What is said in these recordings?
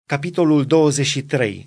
Capitolul 23.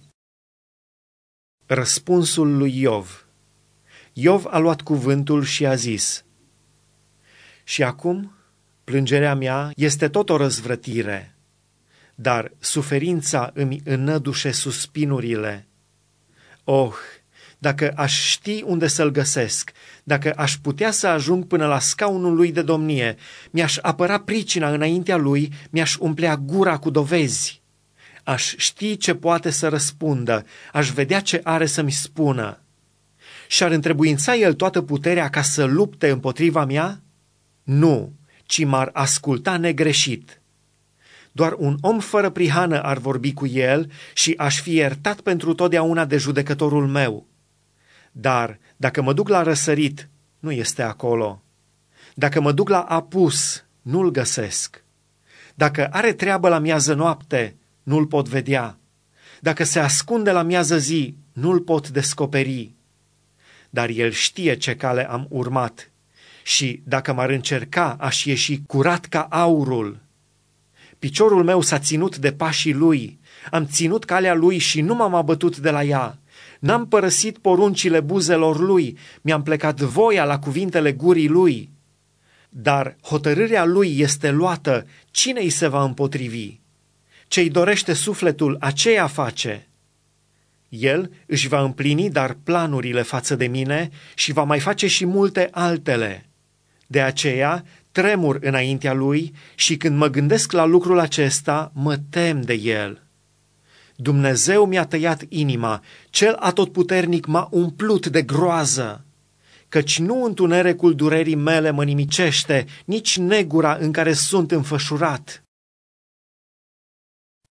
Răspunsul lui Iov. Iov a luat cuvântul și a zis: Și acum plângerea mea este tot o răzvrătire, dar suferința îmi înădușe suspinurile. Oh, dacă aș ști unde să-l găsesc, dacă aș putea să ajung până la scaunul lui de domnie, mi-aș apăra pricina înaintea lui, mi-aș umplea gura cu dovezi. Aș ști ce poate să răspundă, aș vedea ce are să-mi spună. Și-ar întrebuința el toată puterea ca să lupte împotriva mea? Nu, ci m-ar asculta negreșit. Doar un om fără prihană ar vorbi cu el și aș fi iertat pentru totdeauna de judecătorul meu. Dar dacă mă duc la răsărit, nu este acolo. Dacă mă duc la apus, nu-l găsesc. Dacă are treabă la miază noapte, nu-l pot vedea. Dacă se ascunde la miază zi, nu-l pot descoperi. Dar el știe ce cale am urmat și dacă m-ar încerca, aș ieși curat ca aurul. Piciorul meu s-a ținut de pașii lui, am ținut calea lui și nu m-am abătut de la ea. N-am părăsit poruncile buzelor lui, mi-am plecat voia la cuvintele gurii lui. Dar hotărârea lui este luată, cine îi se va împotrivi? Ce-i dorește sufletul, aceea face. El își va împlini dar planurile față de mine și va mai face și multe altele. De aceea tremur înaintea lui și când mă gândesc la lucrul acesta, mă tem de el. Dumnezeu mi-a tăiat inima, cel atotputernic m-a umplut de groază, căci nu întunericul durerii mele mă nimicește, nici negura în care sunt înfășurat.